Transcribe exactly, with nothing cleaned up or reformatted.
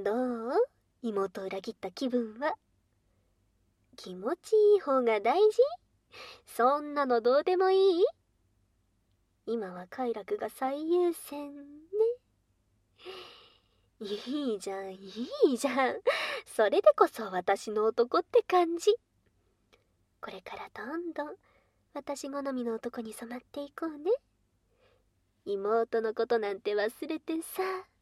どう？妹を裏切った気分は。気持ちいい方が大事？そんなのどうでもいい？今は快楽が最優先ね。いいじゃん、いいじゃん。それでこそ私の男って感じ。これからどんどん私好みの男に染まっていこうね。妹のことなんて忘れてさ。